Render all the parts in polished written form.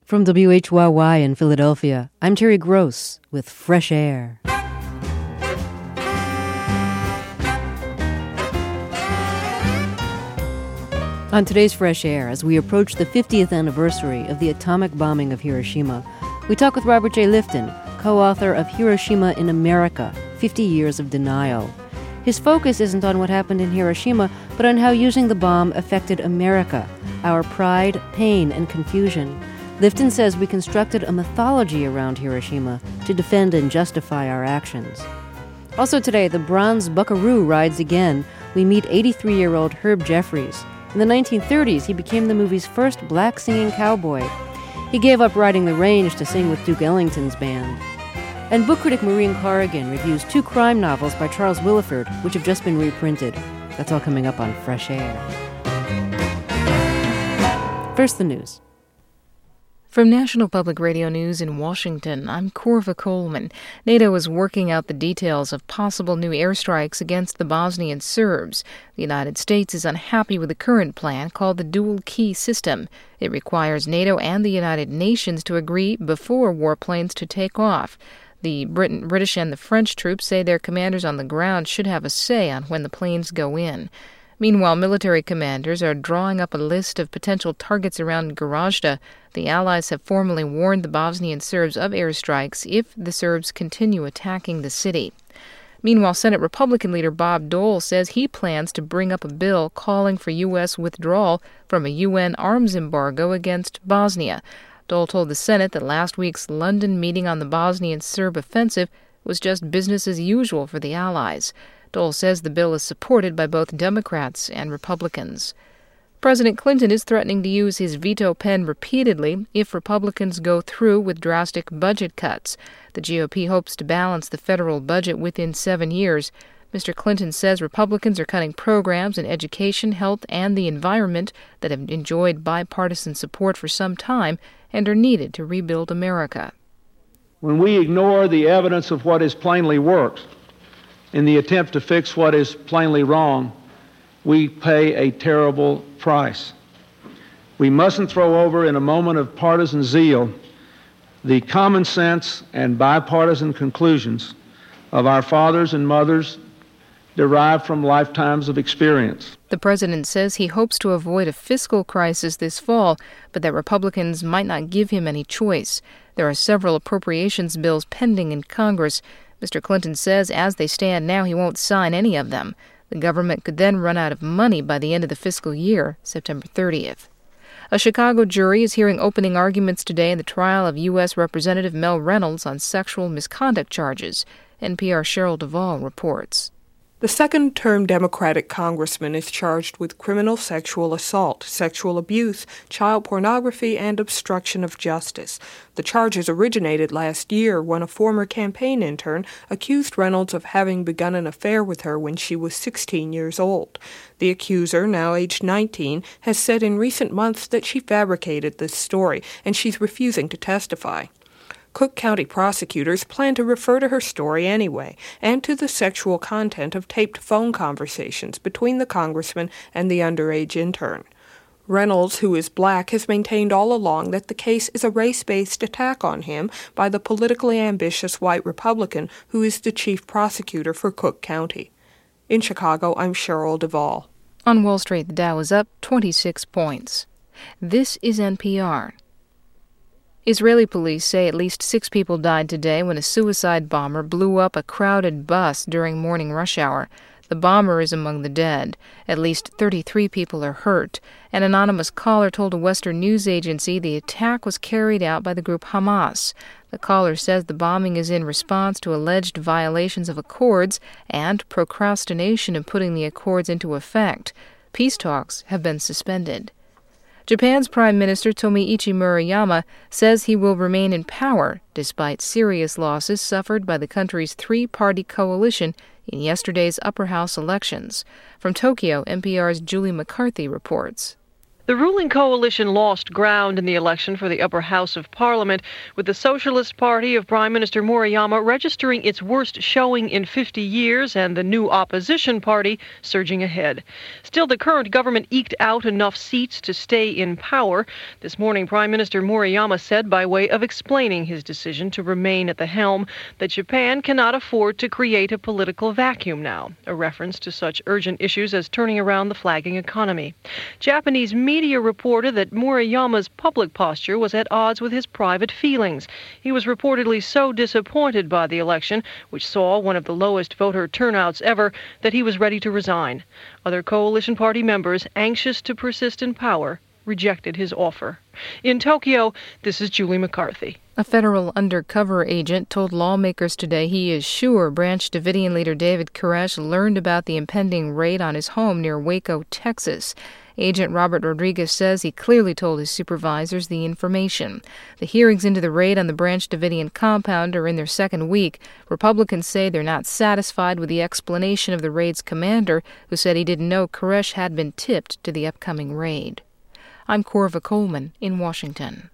From WHYY in Philadelphia, I'm Terry Gross with Fresh Air. On today's Fresh Air, as we approach the 50th anniversary of the atomic bombing of Hiroshima, we talk with Robert J. Lifton, co-author of Hiroshima in America, 50 Years of Denial. His focus isn't on what happened in Hiroshima, but on how using the bomb affected America, our pride, pain, and confusion. Lifton says we constructed a mythology around Hiroshima to defend and justify our actions. Also today, the bronze buckaroo rides again. We meet 83-year-old Herb Jeffries. In the 1930s, he became the movie's first black singing cowboy. He gave up riding the range to sing with Duke Ellington's band. And book critic Maureen Corrigan reviews 2 crime novels by Charles Willeford, which have just been reprinted. That's all coming up on Fresh Air. First, the news. From National Public Radio News in Washington, I'm Corva Coleman. NATO is working out the details of possible new airstrikes against the Bosnian Serbs. The United States is unhappy with the current plan called the Dual Key System. It requires NATO and the United Nations to agree before warplanes to take off. The British and the French troops say their commanders on the ground should have a say on when the planes go in. Meanwhile, military commanders are drawing up a list of potential targets around Gorazde. The Allies have formally warned the Bosnian Serbs of airstrikes if the Serbs continue attacking the city. Meanwhile, Senate Republican leader Bob Dole says he plans to bring up a bill calling for U.S. withdrawal from a UN arms embargo against Bosnia. Dole told the Senate that last week's London meeting on the Bosnian Serb offensive was just business as usual for the Allies. Dole says the bill is supported by both Democrats and Republicans. President Clinton is threatening to use his veto pen repeatedly if Republicans go through with drastic budget cuts. The GOP hopes to balance the federal budget within 7 years. Mr. Clinton says Republicans are cutting programs in education, health, and the environment that have enjoyed bipartisan support for some time and are needed to rebuild America. When we ignore the evidence of what is plainly works, in the attempt to fix what is plainly wrong, we pay a terrible price. We mustn't throw over in a moment of partisan zeal the common sense and bipartisan conclusions of our fathers and mothers derived from lifetimes of experience. The president says he hopes to avoid a fiscal crisis this fall, but that Republicans might not give him any choice. There are several appropriations bills pending in Congress. Mr. Clinton says as they stand now, he won't sign any of them. The government could then run out of money by the end of the fiscal year, September 30th. A Chicago jury is hearing opening arguments today in the trial of U.S. Representative Mel Reynolds on sexual misconduct charges. NPR Cheryl Duvall reports. The second-term Democratic congressman is charged with criminal sexual assault, sexual abuse, child pornography, and obstruction of justice. The charges originated last year when a former campaign intern accused Reynolds of having begun an affair with her when she was 16 years old. The accuser, now aged 19, has said in recent months that she fabricated this story, and she's refusing to testify. Cook County prosecutors plan to refer to her story anyway, and to the sexual content of taped phone conversations between the congressman and the underage intern. Reynolds, who is black, has maintained all along that the case is a race-based attack on him by the politically ambitious white Republican who is the chief prosecutor for Cook County. In Chicago, I'm Cheryl Duvall. On Wall Street, the Dow is up 26 points. This is NPR. Israeli police say at least 6 people died today when a suicide bomber blew up a crowded bus during morning rush hour. The bomber is among the dead. At least 33 people are hurt. An anonymous caller told a Western news agency the attack was carried out by the group Hamas. The caller says the bombing is in response to alleged violations of accords and procrastination in putting the accords into effect. Peace talks have been suspended. Japan's Prime Minister Tomoichi Murayama says he will remain in power despite serious losses suffered by the country's 3-party coalition in yesterday's upper house elections. From Tokyo, NPR's Julie McCarthy reports. The ruling coalition lost ground in the election for the upper house of parliament, with the Socialist Party of Prime Minister Murayama registering its worst showing in 50 years and the new opposition party surging ahead. Still, the current government eked out enough seats to stay in power. This morning, Prime Minister Murayama said, by way of explaining his decision to remain at the helm, that Japan cannot afford to create a political vacuum now, a reference to such urgent issues as turning around the flagging economy. Japanese media reported that Murayama's public posture was at odds with his private feelings. He was reportedly so disappointed by the election, which saw one of the lowest voter turnouts ever, that he was ready to resign. Other coalition party members, anxious to persist in power, rejected his offer. In Tokyo, this is Julie McCarthy. A federal undercover agent told lawmakers today he is sure Branch Davidian leader David Koresh learned about the impending raid on his home near Waco, Texas. Agent Robert Rodriguez says he clearly told his supervisors the information. The hearings into the raid on the Branch Davidian compound are in their second week. Republicans say they're not satisfied with the explanation of the raid's commander, who said he didn't know Koresh had been tipped to the upcoming raid. I'm Corva Coleman in Washington.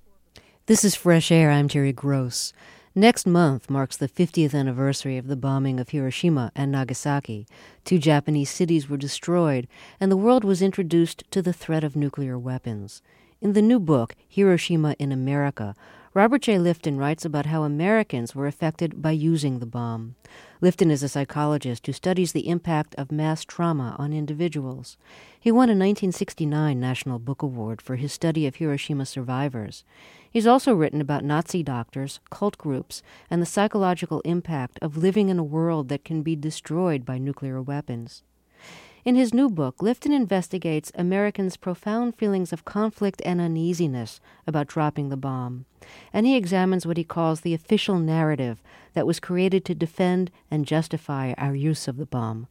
This is Fresh Air. I'm Terry Gross. Next month marks the 50th anniversary of the bombing of Hiroshima and Nagasaki. 2 Japanese cities were destroyed, and the world was introduced to the threat of nuclear weapons. In the new book, Hiroshima in America, Robert J. Lifton writes about how Americans were affected by using the bomb. Lifton is a psychologist who studies the impact of mass trauma on individuals. He won a 1969 National Book Award for his study of Hiroshima survivors. He's also written about Nazi doctors, cult groups, and the psychological impact of living in a world that can be destroyed by nuclear weapons. In his new book, Lifton investigates Americans' profound feelings of conflict and uneasiness about dropping the bomb, and he examines what he calls the official narrative that was created to defend and justify our use of the bomb.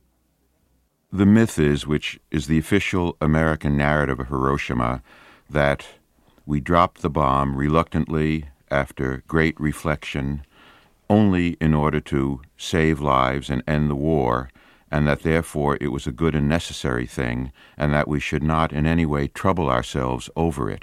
The myth is, which is the official American narrative of Hiroshima, that we dropped the bomb reluctantly after great reflection, only in order to save lives and end the war, and that therefore it was a good and necessary thing, and that we should not in any way trouble ourselves over it.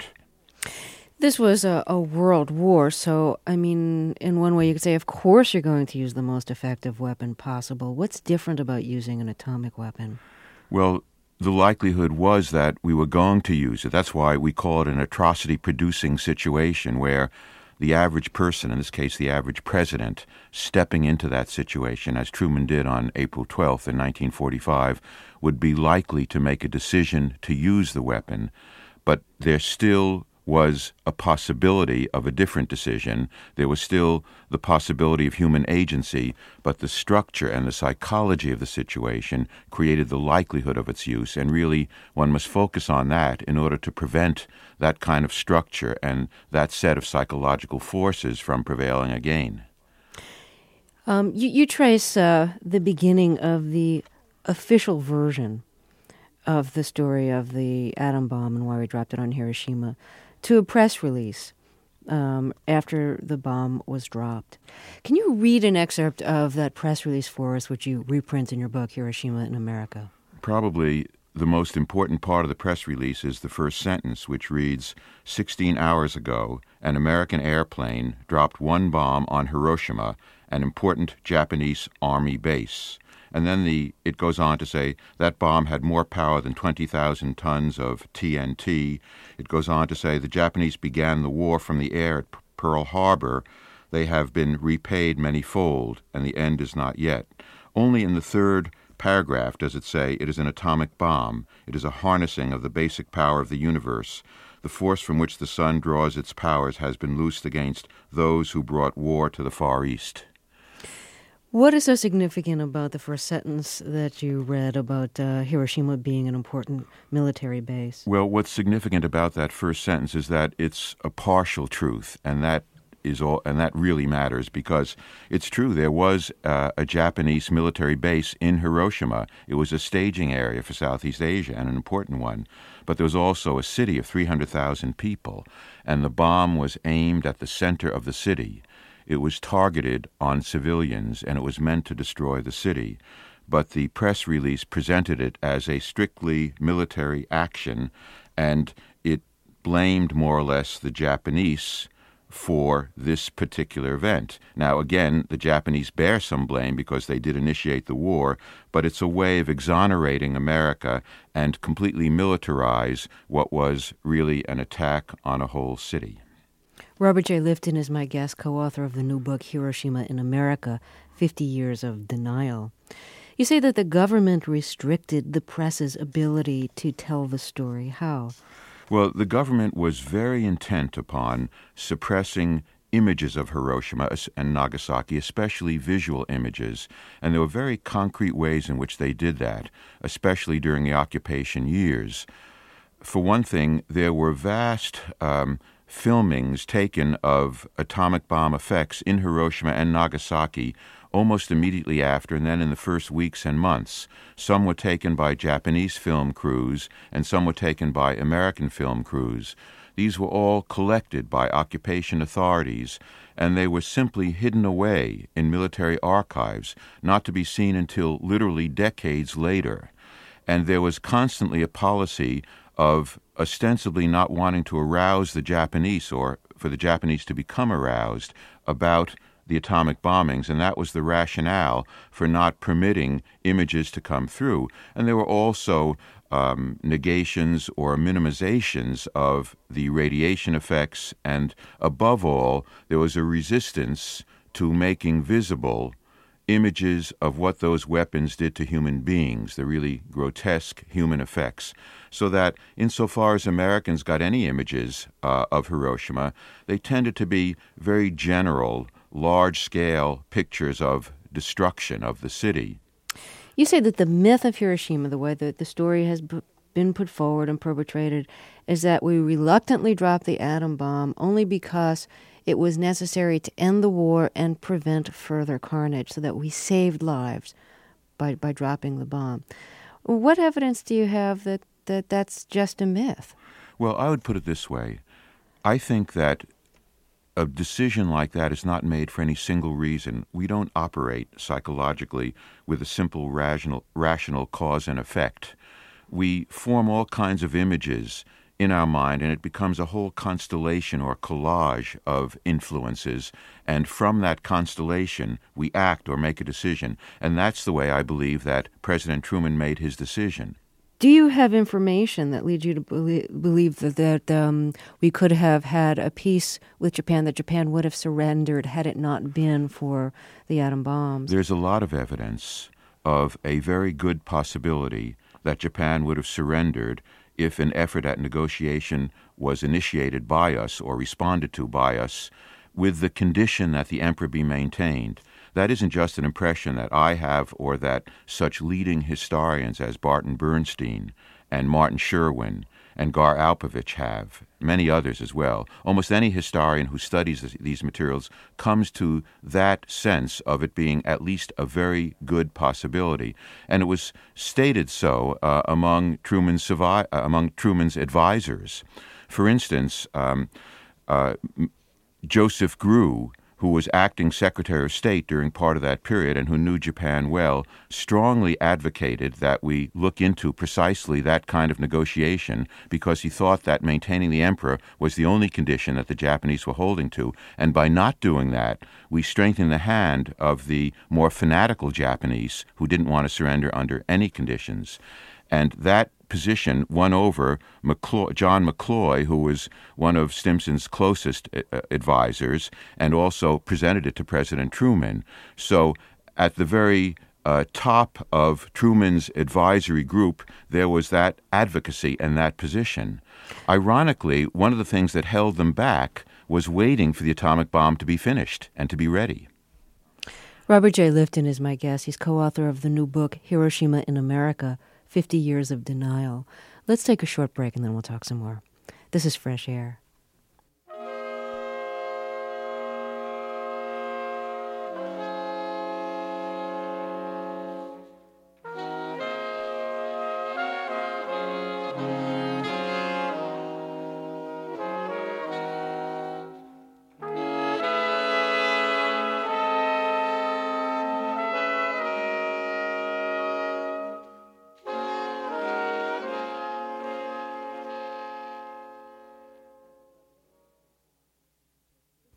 This was a world war, so, I mean, in one way you could say, of course you're going to use the most effective weapon possible. What's different about using an atomic weapon? Well, the likelihood was that we were going to use it. That's why we call it an atrocity-producing situation, where the average person, in this case the average president, stepping into that situation, as Truman did on April 12th in 1945, would be likely to make a decision to use the weapon. But there still was a possibility of a different decision. There was still the possibility of human agency, but the structure and the psychology of the situation created the likelihood of its use, and really one must focus on that in order to prevent that kind of structure and that set of psychological forces from prevailing again. You trace the beginning of the official version of the story of the atom bomb and why we dropped it on Hiroshima to a press release after the bomb was dropped. Can you read an excerpt of that press release for us, which you reprint in your book, Hiroshima in America? Probably the most important part of the press release is the first sentence, which reads, 16 hours ago, an American airplane dropped 1 bomb on Hiroshima, an important Japanese army base. And then it goes on to say that bomb had more power than 20,000 tons of TNT. It goes on to say the Japanese began the war from the air at Pearl Harbor. They have been repaid many-fold, and the end is not yet. Only in the third paragraph does it say it is an atomic bomb. It is a harnessing of the basic power of the universe. The force from which the sun draws its powers has been loosed against those who brought war to the Far East. What is so significant about the first sentence that you read about Hiroshima being an important military base? Well, what's significant about that first sentence is that it's a partial truth, and that really matters, because it's true, there was a Japanese military base in Hiroshima. It was a staging area for Southeast Asia, and an important one. But there was also a city of 300,000 people, and the bomb was aimed at the center of the city. It was targeted on civilians, and it was meant to destroy the city. but the press release presented it as a strictly military action, and it blamed more or less the Japanese for this particular event. Now, again, the Japanese bear some blame because they did initiate the war, but it's a way of exonerating America and completely militarize what was really an attack on a whole city. Robert J. Lifton is my guest, co-author of the new book, Hiroshima in America, 50 Years of Denial. You say that the government restricted the press's ability to tell the story. How? Well, the government was very intent upon suppressing images of Hiroshima and Nagasaki, especially visual images, and there were very concrete ways in which they did that, especially during the occupation years. For one thing, there were vast filmings taken of atomic bomb effects in Hiroshima and Nagasaki almost immediately after, and then in the first weeks and months. Some were taken by Japanese film crews, and some were taken by American film crews. These were all collected by occupation authorities, and they were simply hidden away in military archives, not to be seen until literally decades later. And there was constantly a policy of ostensibly not wanting to arouse the Japanese, or for the Japanese to become aroused about the atomic bombings, and that was the rationale for not permitting images to come through. And there were also negations or minimizations of the radiation effects, and above all, there was a resistance to making visible images of what those weapons did to human beings, the really grotesque human effects, so that insofar as Americans got any images of Hiroshima, they tended to be very general, large-scale pictures of destruction of the city. You say that the myth of Hiroshima, the way that the story has been put forward and perpetrated, is that we reluctantly dropped the atom bomb only because it was necessary to end the war and prevent further carnage, so that we saved lives by dropping the bomb. What evidence do you have that that's just a myth? Well, I would put it this way. I think that a decision like that is not made for any single reason. We don't operate psychologically with a simple rational cause and effect. We form all kinds of images in our mind, and it becomes a whole constellation or collage of influences, and from that constellation we act or make a decision. And that's the way I believe that President Truman made his decision. Do you have information that leads you to believe that we could have had a peace with Japan, that Japan would have surrendered had it not been for the atom bombs? There's a lot of evidence of a very good possibility that Japan would have surrendered if an effort at negotiation was initiated by us or responded to by us, with the condition that the emperor be maintained. That isn't just an impression that I have or that such leading historians as Barton Bernstein and Martin Sherwin and Gar Alpovich have, many others as well. Almost any historian who studies these materials comes to that sense of it being at least a very good possibility. And it was stated so among Truman's advisors. For instance, Joseph Grew, who was acting Secretary of State during part of that period and who knew Japan well, strongly advocated that we look into precisely that kind of negotiation, because he thought that maintaining the emperor was the only condition that the Japanese were holding to. And by not doing that, we strengthened the hand of the more fanatical Japanese who didn't want to surrender under any conditions. And that position won over John McCloy, who was one of Stimson's closest advisors, and also presented it to President Truman. So at the very top of Truman's advisory group, there was that advocacy and that position. Ironically, one of the things that held them back was waiting for the atomic bomb to be finished and to be ready. Robert J. Lifton is my guest. He's co-author of the new book, Hiroshima in America, 50 Years of Denial. Let's take a short break and then we'll talk some more. This is Fresh Air.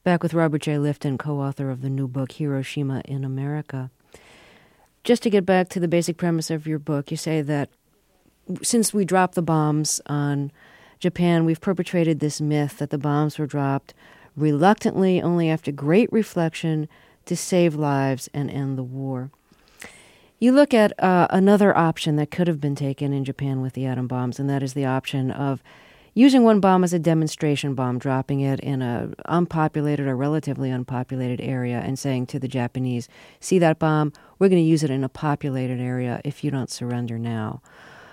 Back with Robert J. Lifton, co-author of the new book, Hiroshima in America. Just to get back to the basic premise of your book, you say that since we dropped the bombs on Japan, we've perpetrated this myth that the bombs were dropped reluctantly, only after great reflection, to save lives and end the war. You look at another option that could have been taken in Japan with the atom bombs, and that is the option of using one bomb as a demonstration bomb, dropping it in an unpopulated or relatively unpopulated area and saying to the Japanese, see that bomb? We're going to use it in a populated area if you don't surrender now.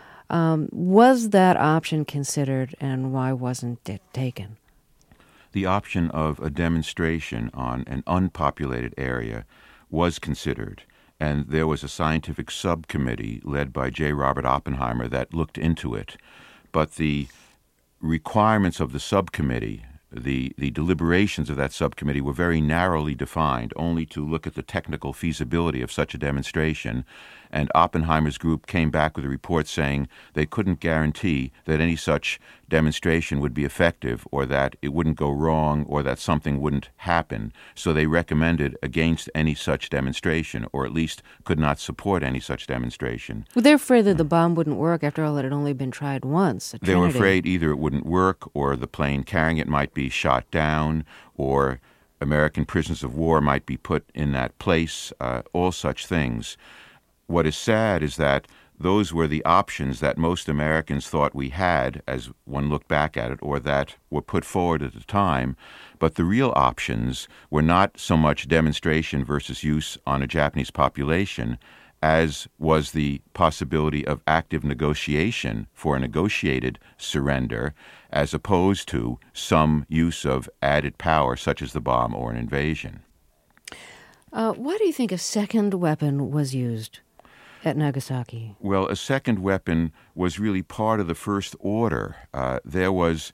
Was that option considered, and why wasn't it taken? The option of a demonstration on an unpopulated area was considered, and there was a scientific subcommittee led by J. Robert Oppenheimer that looked into it. But the requirements of the subcommittee, the deliberations of that subcommittee were very narrowly defined, only to look at the technical feasibility of such a demonstration. And Oppenheimer's group came back with a report saying they couldn't guarantee that any such demonstration would be effective, or that it wouldn't go wrong, or that something wouldn't happen. So they recommended against any such demonstration, or at least could not support any such demonstration. Well, they're afraid that the bomb wouldn't work. After all, it had only been tried once. They were afraid either it wouldn't work, or the plane carrying it might be shot down, or American prisoners of war might be put in that place, all such things. What is sad is that those were the options that most Americans thought we had as one looked back at it, or that were put forward at the time. But the real options were not so much demonstration versus use on a Japanese population as was the possibility of active negotiation for a negotiated surrender, as opposed to some use of added power such as the bomb or an invasion. Why do you think a second weapon was used at Nagasaki? Well, a second weapon was really part of the first order. There was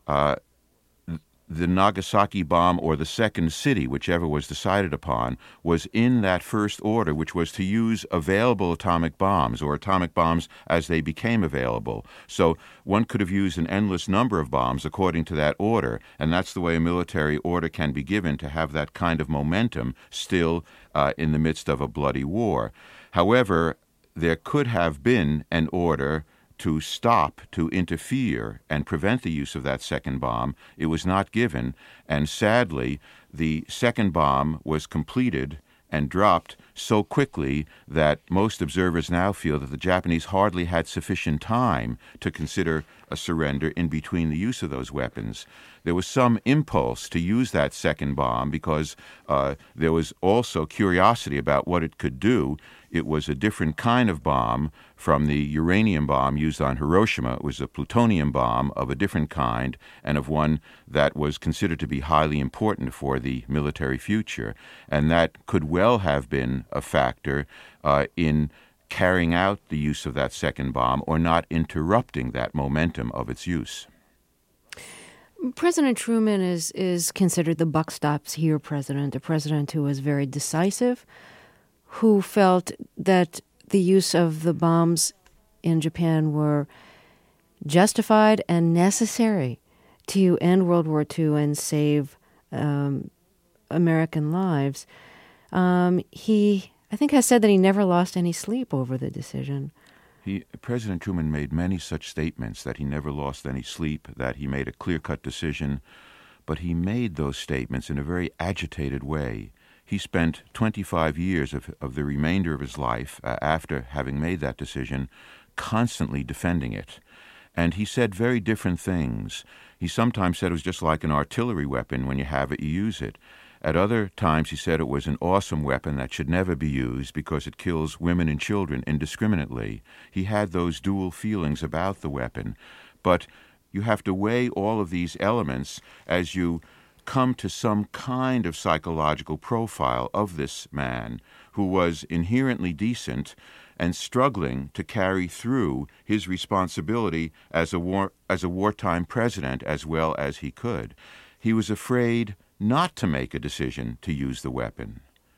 the Nagasaki bomb, or the second city, whichever was decided upon, was in that first order, which was to use available atomic bombs, or atomic bombs as they became available. So one could have used an endless number of bombs according to that order, and that's the way a military order can be given, to have that kind of momentum still in the midst of a bloody war. However, there could have been an order to stop, to interfere, and prevent the use of that second bomb. It was not given, and sadly, the second bomb was completed and dropped so quickly that most observers now feel that the Japanese hardly had sufficient time to consider a surrender in between the use of those weapons. There was some impulse to use that second bomb because there was also curiosity about what it could do. It was a different kind of bomb from the uranium bomb used on Hiroshima. It was a plutonium bomb of a different kind, and of one that was considered to be highly important for the military future. And that could well have been a factor in carrying out the use of that second bomb, or not interrupting that momentum of its use. President Truman is considered the buck stops here president, a president who was very decisive, who felt that the use of the bombs in Japan were justified and necessary to end World War II and save American lives. He, I think, has said that he never lost any sleep over the decision. President Truman made many such statements, that he never lost any sleep, that he made a clear-cut decision, but he made those statements in a very agitated way. He spent 25 years of the remainder of his life, after having made that decision, constantly defending it. And he said very different things. He sometimes said it was just like an artillery weapon. When you have it, you use it. At other times, he said it was an awesome weapon that should never be used because it kills women and children indiscriminately. He had those dual feelings about the weapon. But you have to weigh all of these elements as you come to some kind of psychological profile of this man, who was inherently decent and struggling to carry through his responsibility as a wartime president as well as he could. He was afraid not to make a decision to use the weapon.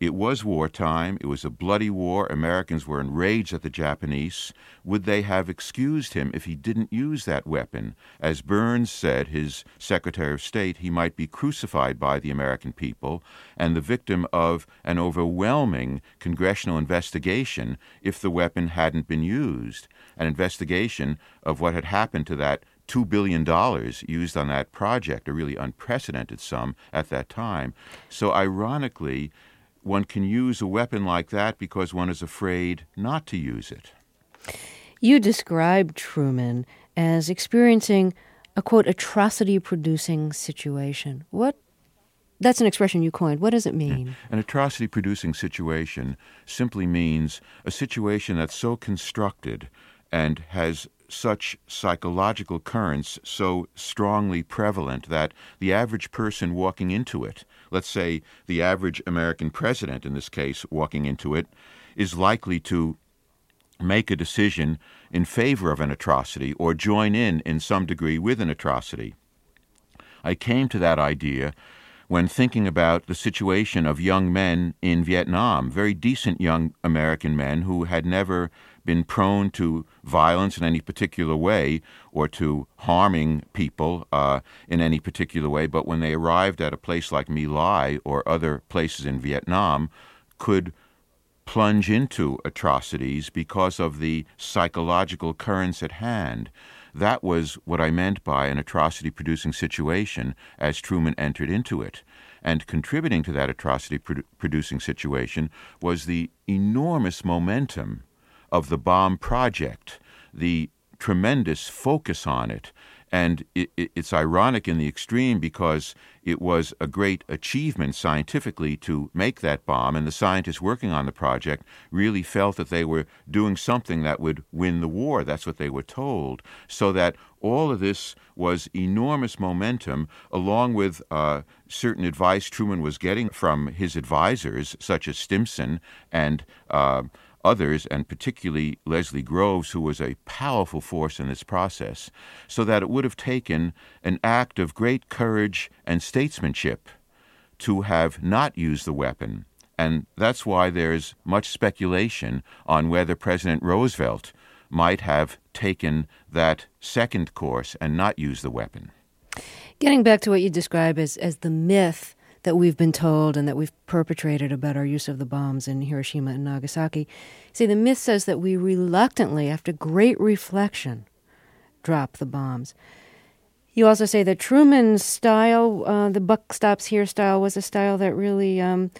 It was wartime. It was a bloody war. Americans were enraged at the Japanese. Would they have excused him if he didn't use that weapon? As Burns said, his Secretary of State, he might be crucified by the American people and the victim of an overwhelming congressional investigation if the weapon hadn't been used. An investigation of what had happened to that $2 billion used on that project, a really unprecedented sum at that time. So ironically, one can use a weapon like that because one is afraid not to use it. You described Truman as experiencing a, quote, atrocity-producing situation. That's an expression you coined. What does it mean? An atrocity-producing situation simply means a situation that's so constructed and has such psychological currents so strongly prevalent that the average person walking into it, let's say the average American president in this case walking into it, is likely to make a decision in favor of an atrocity or join in some degree with an atrocity. I came to that idea when thinking about the situation of young men in Vietnam, very decent young American men who had never been prone to violence in any particular way or to harming people in any particular way, but when they arrived at a place like My Lai or other places in Vietnam, could plunge into atrocities because of the psychological currents at hand. That was what I meant by an atrocity-producing situation as Truman entered into it. And contributing to that atrocity-producing situation was the enormous momentum of the bomb project, the tremendous focus on it. And it's ironic in the extreme because it was a great achievement scientifically to make that bomb, and the scientists working on the project really felt that they were doing something that would win the war. That's what they were told. So that all of this was enormous momentum, along with certain advice Truman was getting from his advisors, such as Stimson and others, and particularly Leslie Groves, who was a powerful force in this process, so that it would have taken an act of great courage and statesmanship to have not used the weapon. And that's why there's much speculation on whether President Roosevelt might have taken that second course and not used the weapon. Getting back to what you describe as the myth that we've been told and that we've perpetrated about our use of the bombs in Hiroshima and Nagasaki. See, the myth says that we reluctantly, after great reflection, dropped the bombs. You also say that Truman's style, the buck stops here style, was a style that really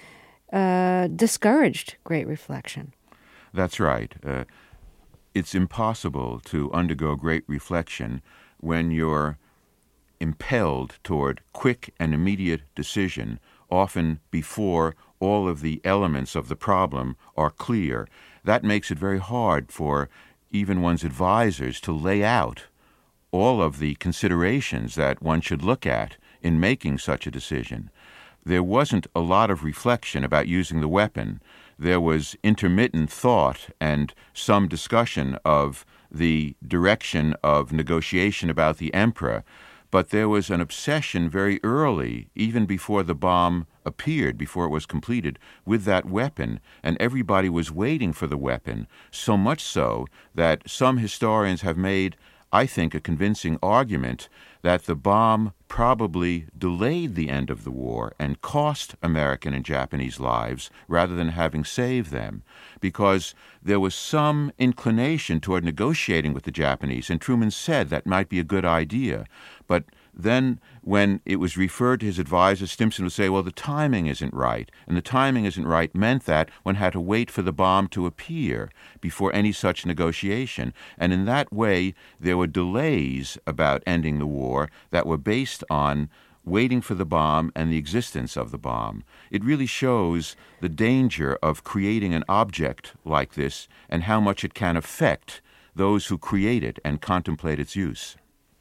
discouraged great reflection. That's right. It's impossible to undergo great reflection when you're impelled toward quick and immediate decision, often before all of the elements of the problem are clear. That makes it very hard for even one's advisors to lay out all of the considerations that one should look at in making such a decision. There wasn't a lot of reflection about using the weapon. There was intermittent thought and some discussion of the direction of negotiation about the emperor, but there was an obsession very early, even before the bomb appeared, before it was completed, with that weapon, and everybody was waiting for the weapon, so much so that some historians have made, I think, a convincing argument that the bomb probably delayed the end of the war and cost American and Japanese lives rather than having saved them, because there was some inclination toward negotiating with the Japanese, and Truman said that might be a good idea. But then when it was referred to his advisor, Stimson would say, well, the timing isn't right. And the timing isn't right meant that one had to wait for the bomb to appear before any such negotiation. And in that way, there were delays about ending the war that were based on waiting for the bomb and the existence of the bomb. It really shows the danger of creating an object like this and how much it can affect those who create it and contemplate its use.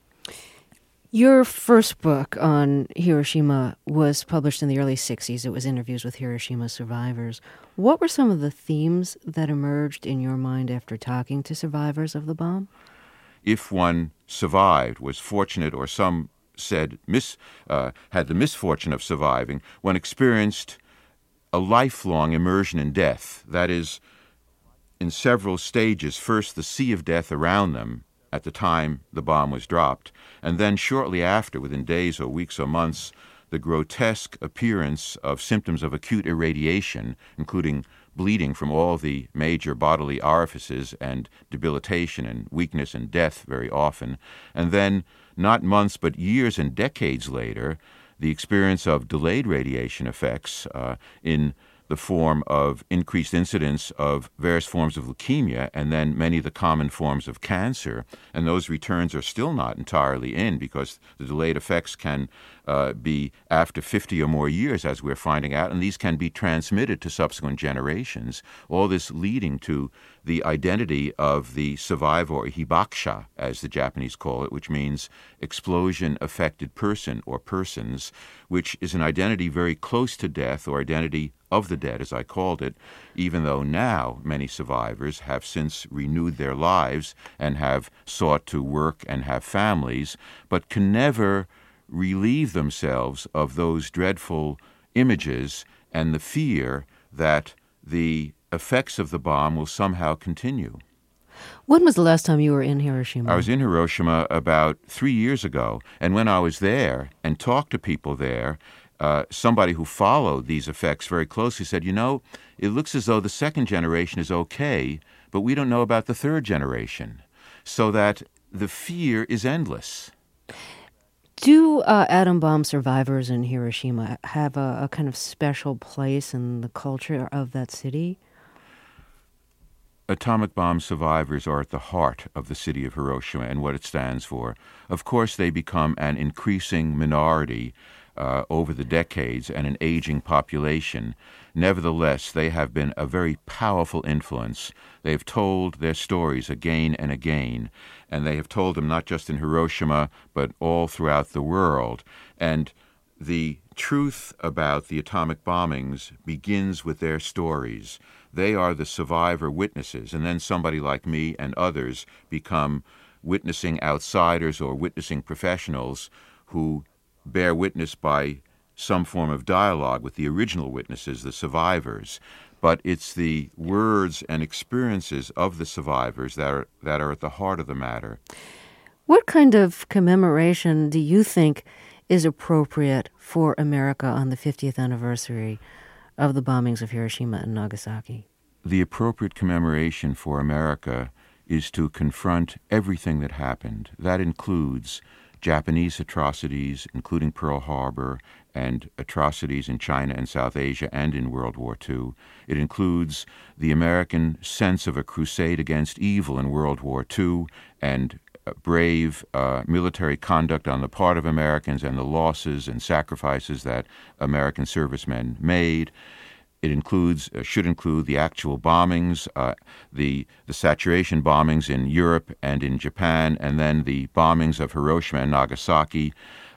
Your first book on Hiroshima was published in the early 60s. It was Interviews with Hiroshima Survivors. What were some of the themes that emerged in your mind after talking to survivors of the bomb? If one survived, was fortunate, or some said had the misfortune of surviving, one experienced a lifelong immersion in death. That is, in several stages, first the sea of death around them at the time the bomb was dropped, and then shortly after, within days or weeks or months, the grotesque appearance of symptoms of acute irradiation, including bleeding from all the major bodily orifices and debilitation and weakness and death very often, and then, not months but years and decades later, the experience of delayed radiation effects in the form of increased incidence of various forms of leukemia and then many of the common forms of cancer. And those returns are still not entirely in because the delayed effects can be after 50 or more years, as we're finding out, and these can be transmitted to subsequent generations, all this leading to the identity of the survivor, or hibakusha, as the Japanese call it, which means explosion-affected person or persons, which is an identity very close to death, or identity of the dead, as I called it, even though now many survivors have since renewed their lives and have sought to work and have families, but can never relieve themselves of those dreadful images and the fear that the effects of the bomb will somehow continue. When was the last time you were in Hiroshima? I was in Hiroshima about 3 years ago, and when I was there and talked to people there, somebody who followed these effects very closely said, it looks as though the second generation is okay, but we don't know about the third generation, so that the fear is endless. Do atom bomb survivors in Hiroshima have a kind of special place in the culture of that city? Atomic bomb survivors are at the heart of the city of Hiroshima and what it stands for. Of course, they become an increasing minority over the decades and an aging population. Nevertheless, they have been a very powerful influence. They have told their stories again and again, and they have told them not just in Hiroshima, but all throughout the world. And the truth about the atomic bombings begins with their stories. They are the survivor witnesses, and then somebody like me and others become witnessing outsiders or witnessing professionals who bear witness by some form of dialogue with the original witnesses, the survivors. But it's the words and experiences of the survivors that are at the heart of the matter. What kind of commemoration do you think is appropriate for America on the 50th anniversary of the bombings of Hiroshima and Nagasaki? The appropriate commemoration for America is to confront everything that happened. That includes Japanese atrocities, including Pearl Harbor, and atrocities in China and South Asia and in World War II. It includes the American sense of a crusade against evil in World War II and brave military conduct on the part of Americans and the losses and sacrifices that American servicemen made. It should include the actual bombings, the saturation bombings in Europe and in Japan, and then the bombings of Hiroshima and Nagasaki,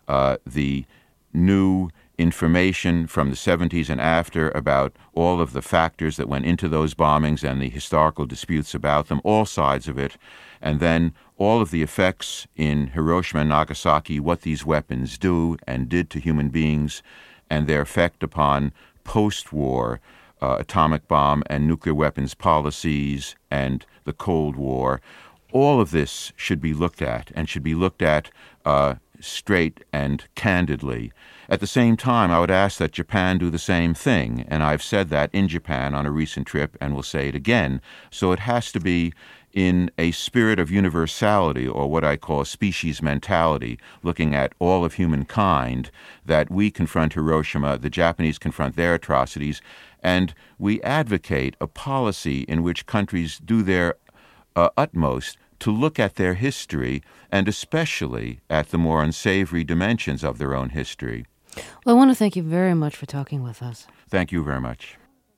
the new information from the 70s and after about all of the factors that went into those bombings and the historical disputes about them, all sides of it, and then all of the effects in Hiroshima and Nagasaki, what these weapons do and did to human beings, and their effect upon post-war atomic bomb and nuclear weapons policies and the Cold War. All of this should be looked at, and should be looked at straight and candidly. At the same time, I would ask that Japan do the same thing, and I've said that in Japan on a recent trip, and will say it again. So it has to be in a spirit of universality, or what I call a species mentality, looking at all of humankind, that we confront Hiroshima, the Japanese confront their atrocities, and we advocate a policy in which countries do their utmost to look at their history, and especially at the more unsavory dimensions of their own history. Well, I want to thank you very much for talking with us. Thank you very much.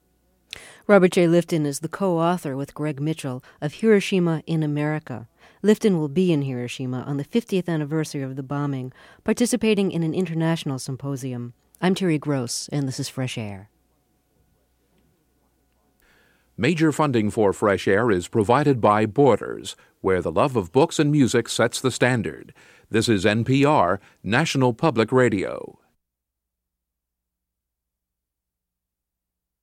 Robert J. Lifton is the co-author with Greg Mitchell of Hiroshima in America. Lifton will be in Hiroshima on the 50th anniversary of the bombing, participating in an international symposium. I'm Terry Gross, and this is Fresh Air. Major funding for Fresh Air is provided by Borders, where the love of books and music sets the standard. This is NPR, National Public Radio.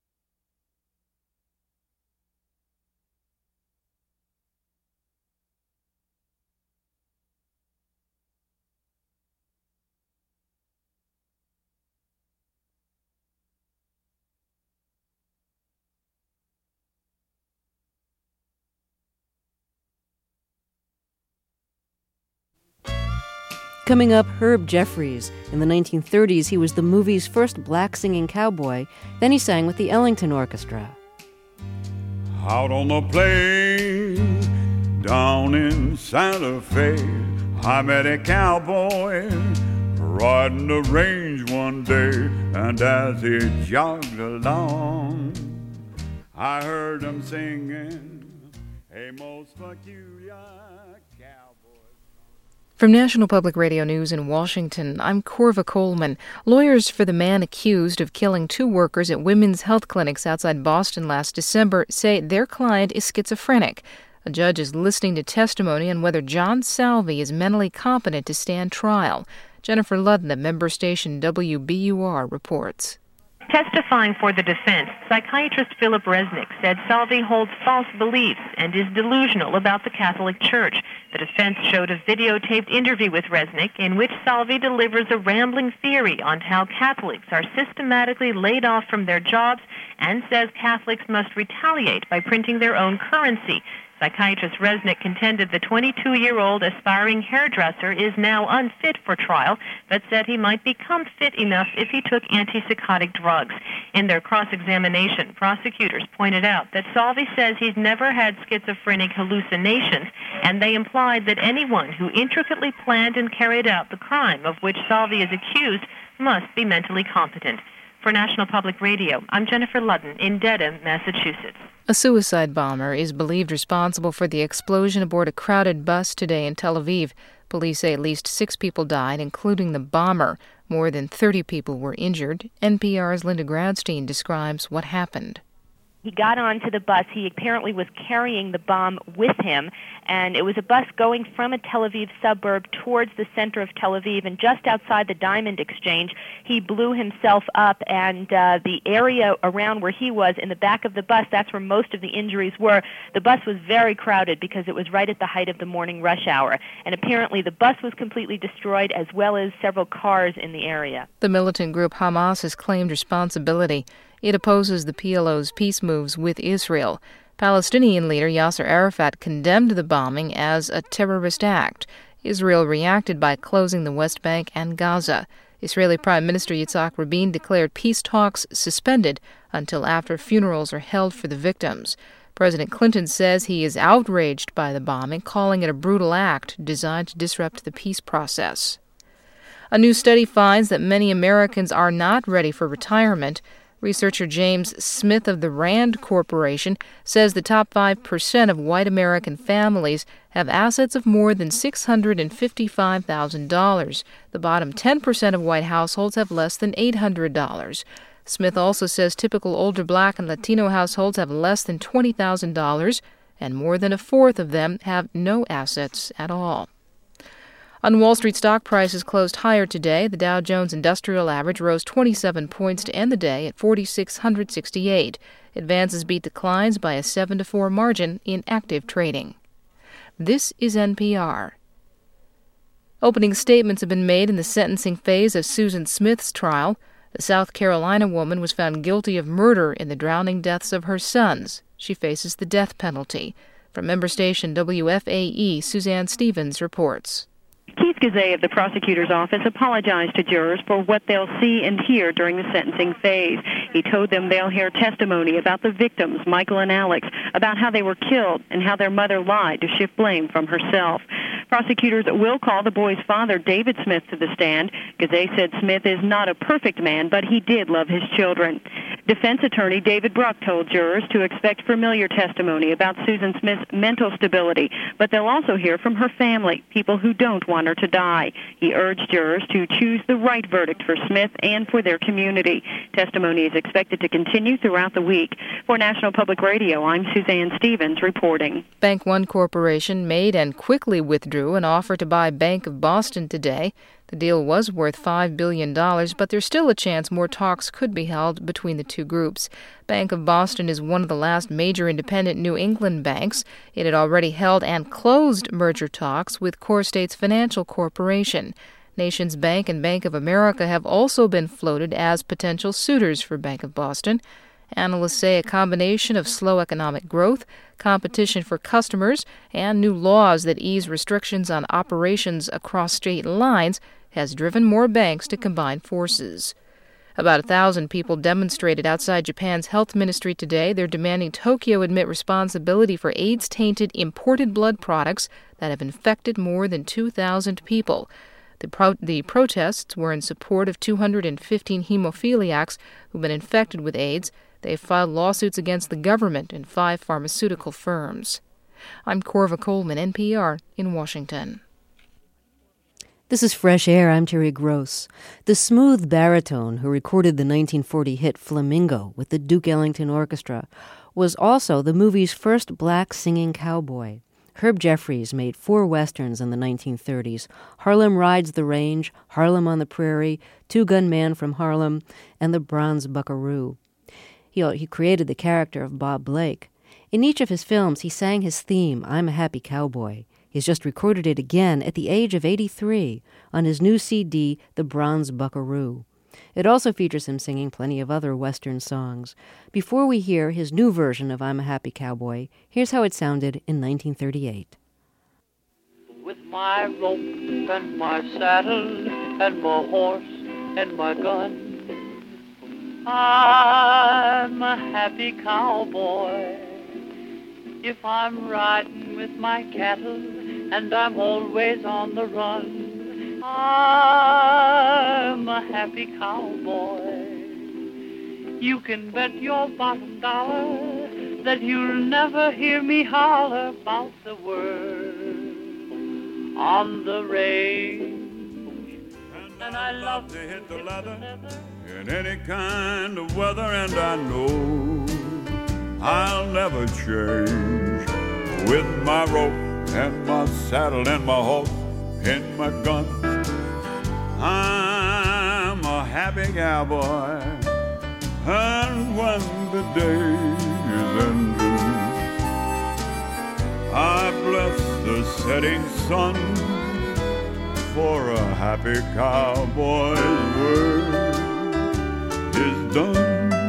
Coming up, Herb Jeffries. In the 1930s, he was the movie's first black singing cowboy. Then he sang with the Ellington Orchestra. Out on the plains, down in Santa Fe, I met a cowboy riding the range one day, and as he jogged along, I heard him singing a most peculiar cowboy. From National Public Radio News in Washington, I'm Corva Coleman. Lawyers for the man accused of killing 2 workers at women's health clinics outside Boston last December say their client is schizophrenic. A judge is listening to testimony on whether John Salvi is mentally competent to stand trial. Jennifer Ludden of member station WBUR reports. Testifying for the defense, psychiatrist Philip Resnick said Salvi holds false beliefs and is delusional about the Catholic Church. The defense showed a videotaped interview with Resnick in which Salvi delivers a rambling theory on how Catholics are systematically laid off from their jobs and says Catholics must retaliate by printing their own currency. Psychiatrist Resnick contended the 22-year-old aspiring hairdresser is now unfit for trial, but said he might become fit enough if he took antipsychotic drugs. In their cross-examination, prosecutors pointed out that Salvi says he's never had schizophrenic hallucinations, and they implied that anyone who intricately planned and carried out the crime of which Salvi is accused must be mentally competent. For National Public Radio, I'm Jennifer Ludden in Dedham, Massachusetts. A suicide bomber is believed responsible for the explosion aboard a crowded bus today in Tel Aviv. Police say at least 6 people died, including the bomber. More than 30 people were injured. NPR's Linda Gradstein describes what happened. He got onto the bus. He apparently was carrying the bomb with him, and it was a bus going from a Tel Aviv suburb towards the center of Tel Aviv, and just outside the Diamond Exchange, he blew himself up, and the area around where he was, in the back of the bus, that's where most of the injuries were. The bus was very crowded because it was right at the height of the morning rush hour, and apparently the bus was completely destroyed, as well as several cars in the area. The militant group Hamas has claimed responsibility. It opposes the PLO's peace moves with Israel. Palestinian leader Yasser Arafat condemned the bombing as a terrorist act. Israel reacted by closing the West Bank and Gaza. Israeli Prime Minister Yitzhak Rabin declared peace talks suspended until after funerals are held for the victims. President Clinton says he is outraged by the bombing, calling it a brutal act designed to disrupt the peace process. A new study finds that many Americans are not ready for retirement. Researcher James Smith of the RAND Corporation says the top 5% of white American families have assets of more than $655,000. The bottom 10% of white households have less than $800. Smith also says typical older Black and Latino households have less than $20,000, and more than a fourth of them have no assets at all. On Wall Street, stock prices closed higher today. The Dow Jones Industrial Average rose 27 points to end the day at 4,668. Advances beat declines by a 7-4 margin in active trading. This is NPR. Opening statements have been made in the sentencing phase of Susan Smith's trial. The South Carolina woman was found guilty of murder in the drowning deaths of her sons. She faces the death penalty. From member station WFAE, Suzanne Stevens reports. Keith Gazay of the prosecutor's office apologized to jurors for what they'll see and hear during the sentencing phase. He told them they'll hear testimony about the victims, Michael and Alex, about how they were killed and how their mother lied to shift blame from herself. Prosecutors will call the boy's father, David Smith, to the stand. Gazay said Smith is not a perfect man, but he did love his children. Defense attorney David Bruck told jurors to expect familiar testimony about Susan Smith's mental stability, but they'll also hear from her family, people who don't want her to die. He urged jurors to choose the right verdict for Smith and for their community. Testimony is expected to continue throughout the week. For National Public Radio, I'm Suzanne Stevens reporting. Bank One Corporation made and quickly withdrew an offer to buy Bank of Boston today. The deal was worth $5 billion, but there's still a chance more talks could be held between the two groups. Bank of Boston is one of the last major independent New England banks. It had already held and closed merger talks with Core States Financial Corporation. Nations Bank and Bank of America have also been floated as potential suitors for Bank of Boston. Analysts say a combination of slow economic growth, competition for customers, and new laws that ease restrictions on operations across state lines has driven more banks to combine forces. About 1,000 people demonstrated outside Japan's health ministry today. They're demanding Tokyo admit responsibility for AIDS-tainted imported blood products that have infected more than 2,000 people. The protests were in support of 215 hemophiliacs who've been infected with AIDS. They've filed lawsuits against the government and 5 pharmaceutical firms. I'm Corva Coleman, NPR, in Washington. This is Fresh Air. I'm Terry Gross. The smooth baritone who recorded the 1940 hit Flamingo with the Duke Ellington Orchestra was also the movie's first black singing cowboy. Herb Jeffries made 4 westerns in the 1930s: Harlem Rides the Range, Harlem on the Prairie, Two Gun Man from Harlem, and The Bronze Buckaroo. He created the character of Bob Blake. In each of his films, he sang his theme, I'm a Happy Cowboy. He's just recorded it again at the age of 83 on his new CD, The Bronze Buckaroo. It also features him singing plenty of other Western songs. Before we hear his new version of I'm a Happy Cowboy, here's how it sounded in 1938. With my rope and my saddle and my horse and my gun, I'm a happy cowboy. If I'm riding with my cattle and I'm always on the run, I'm a happy cowboy. You can bet your bottom dollar that you'll never hear me holler about the word on the range. And I love to hit the leather in any kind of weather, and I know I'll never change. With my rope and my saddle and my horse and my gun, I'm a happy cowboy. And when the day is ending, I bless the setting sun, for a happy cowboy's work is done.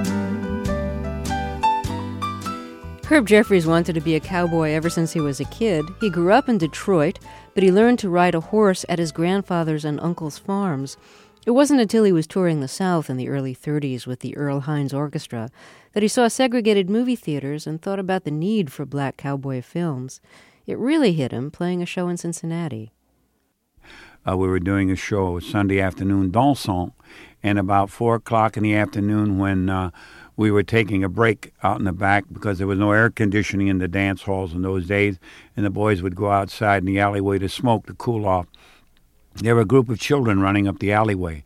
Herb Jeffries wanted to be a cowboy ever since he was a kid. He grew up in Detroit, but he learned to ride a horse at his grandfather's and uncle's farms. It wasn't until he was touring the South in the early 30s with the Earl Hines Orchestra that he saw segregated movie theaters and thought about the need for black cowboy films. It really hit him playing a show in Cincinnati. We were doing a show Sunday afternoon, dansant, and about 4 o'clock in the afternoon when we were taking a break out in the back because there was no air conditioning in the dance halls in those days, and the boys would go outside in the alleyway to smoke to cool off. There were a group of children running up the alleyway,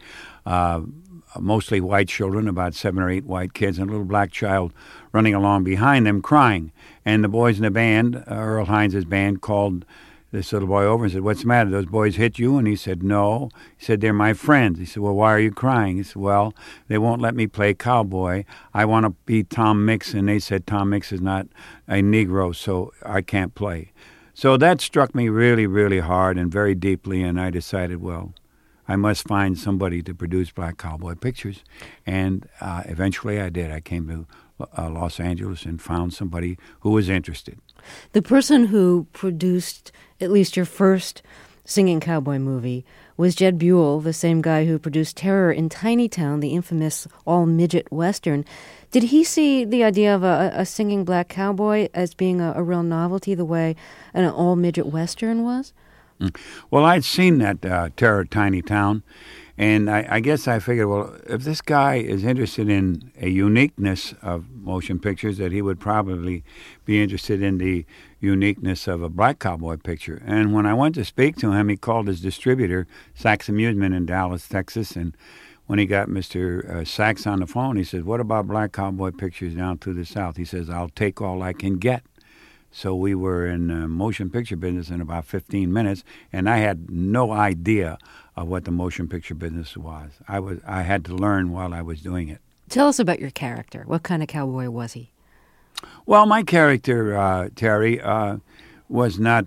mostly white children, about 7 or 8 white kids, and a little black child running along behind them crying. And the boys in the band, Earl Hines' band, called this little boy over and said, "What's the matter? Those boys hit you?" And he said, "No." He said, "They're my friends." He said, "Well, why are you crying?" He said, "Well, they won't let me play cowboy. I want to be Tom Mix." And they said, "Tom Mix is not a Negro, so I can't play." So that struck me really, really hard and very deeply, and I decided, well, I must find somebody to produce black cowboy pictures. And eventually I did. I came to Los Angeles and found somebody who was interested. The person who produced at least your first singing cowboy movie was Jed Buell, the same guy who produced Terror in Tiny Town, the infamous all-midget Western. Did he see the idea of a singing black cowboy as being a real novelty the way an all-midget Western was? Well, I'd seen that Terror Tiny Town, and I guess I figured, well, if this guy is interested in a uniqueness of motion pictures, that he would probably be interested in the uniqueness of a black cowboy picture. And when I went to speak to him, he called his distributor, Sachs Amusement in Dallas, Texas, and when he got Mr. Sachs on the phone, he said, "What about black cowboy pictures down to the South?" He says, "I'll take all I can get." So we were in motion picture business in about 15 minutes, and I had no idea of what the motion picture business was. I had to learn while I was doing it. Tell us about your character. What kind of cowboy was he? Well, my character, Terry, was not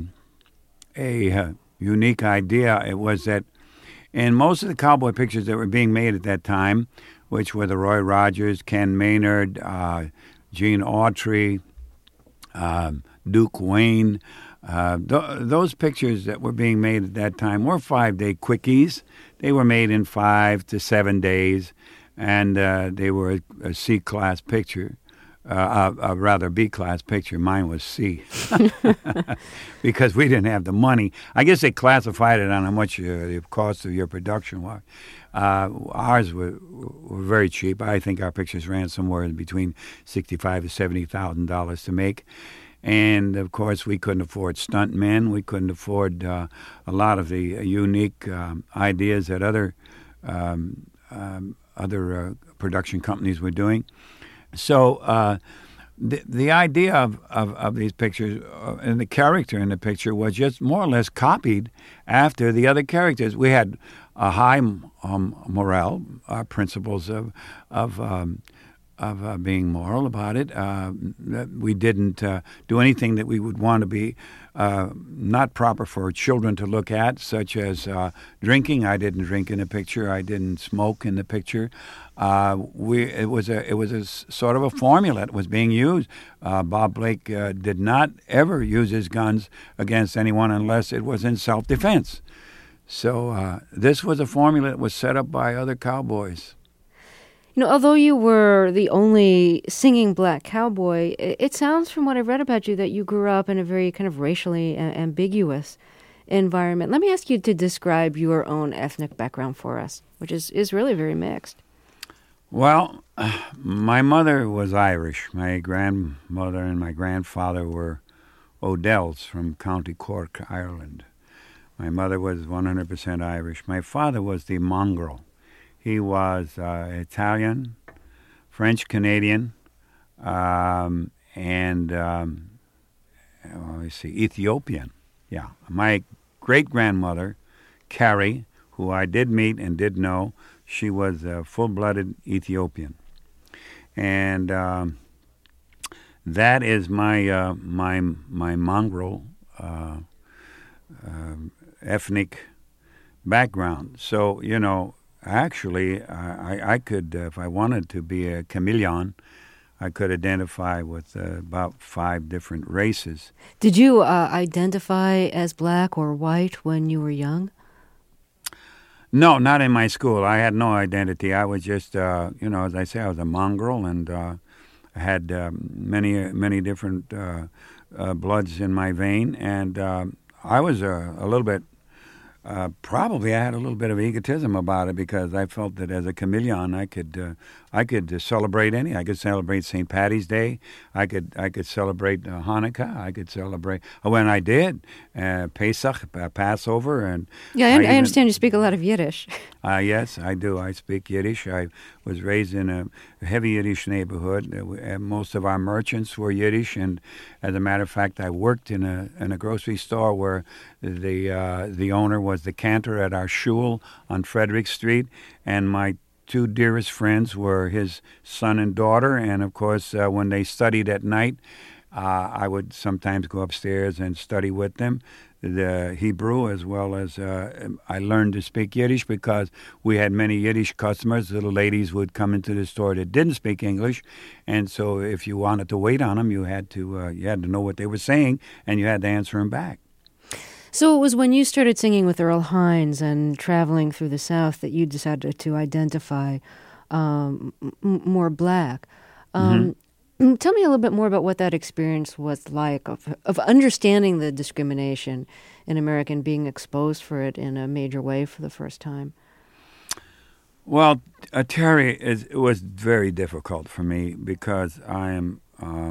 a unique idea. It was that in most of the cowboy pictures that were being made at that time, which were the Roy Rogers, Ken Maynard, Gene Autry, Duke Wayne. Those pictures that were being made at that time were 5-day quickies. They were made in 5 to 7 days, and they were a C-class picture. Rather B-class picture. Mine was C because we didn't have the money. I guess they classified it on how much the cost of your production was. Ours were very cheap. I think our pictures ran somewhere between $65,000 to $70,000 to make. And, of course, we couldn't afford stuntmen. We couldn't afford a lot of the unique ideas that other production companies were doing. So the idea of these pictures and the character in the picture was just more or less copied after the other characters. We had a high morale, our principles of being moral about it. We didn't do anything that we would want to be not proper for children to look at, such as drinking. I didn't drink in the picture. I didn't smoke in the picture. It was a sort of a formula that was being used. Bob Blake did not ever use his guns against anyone unless it was in self-defense. So this was a formula that was set up by other cowboys. You know, although you were the only singing black cowboy, it sounds from what I've read about you that you grew up in a very kind of racially ambiguous environment. Let me ask you to describe your own ethnic background for us, which is really very mixed. Well, my mother was Irish. My grandmother and my grandfather were O'Dells from County Cork, Ireland. My mother was 100% Irish. My father was the mongrel. He was Italian, French-Canadian, and Ethiopian. Yeah. My great-grandmother, Carrie, who I did meet and did know, she was a full-blooded Ethiopian. And that is my mongrel ethnic background. So, you know, actually, I could, if I wanted to be a chameleon, I could identify with about 5 different races. Did you identify as black or white when you were young? No, not in my school. I had no identity. I was just, as I say, I was a mongrel, and I had many different bloods in my vein, and I was a little bit. Probably I had a little bit of egotism about it because I felt that as a chameleon I could celebrate any. I could celebrate St. Paddy's Day. I could celebrate Hanukkah. I could celebrate when I did Pesach, Passover, and I understand you speak a lot of Yiddish. Yes, I do. I speak Yiddish. I was raised in a heavy Yiddish neighborhood. Most of our merchants were Yiddish, and as a matter of fact, I worked in a grocery store where the owner was the cantor at our shul on Frederick Street, and my 2 dearest friends were his son and daughter. And of course, when they studied at night, I would sometimes go upstairs and study with them the Hebrew, as well as I learned to speak Yiddish because we had many Yiddish customers. Little ladies would come into the store that didn't speak English, and so if you wanted to wait on them, you had to know what they were saying, and you had to answer them back. So it was when you started singing with Earl Hines and traveling through the South that you decided to identify more black. Tell me a little bit more about what that experience was like of understanding the discrimination in America and being exposed for it in a major way for the first time. Well, Terry, it was very difficult for me because I am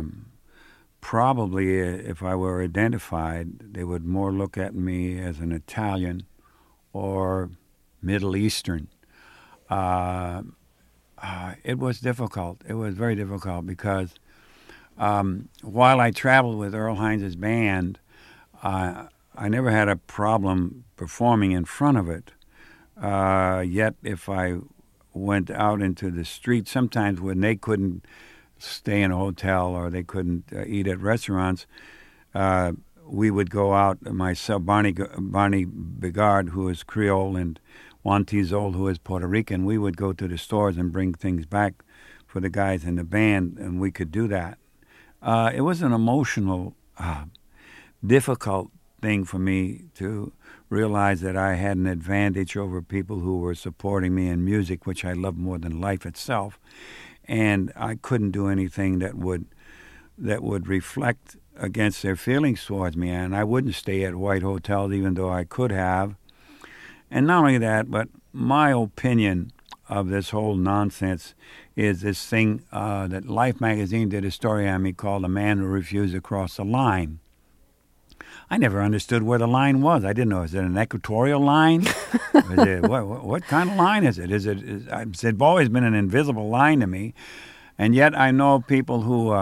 probably, if I were identified, they would more look at me as an Italian or Middle Eastern. It was difficult. It was very difficult because while I traveled with Earl Hines' band, I never had a problem performing in front of it. Yet if I went out into the street, sometimes when they couldn't stay in a hotel or they couldn't eat at restaurants, we would go out. Myself, Barney Bigard, who is Creole, and Juan Tizol, who is Puerto Rican, we would go to the stores and bring things back for the guys in the band, and we could do that. It was an emotional, difficult thing for me to realize that I had an advantage over people who were supporting me in music, which I love more than life itself, and I couldn't do anything that would reflect against their feelings towards me, and I wouldn't stay at white hotels even though I could have. And not only that, but my opinion of this whole nonsense is this thing that Life magazine did a story on me called "A Man Who Refused to Cross the Line." I never understood where the line was. I didn't know. Is it an equatorial line? What kind of line is it? It's always been an invisible line to me, and yet I know people who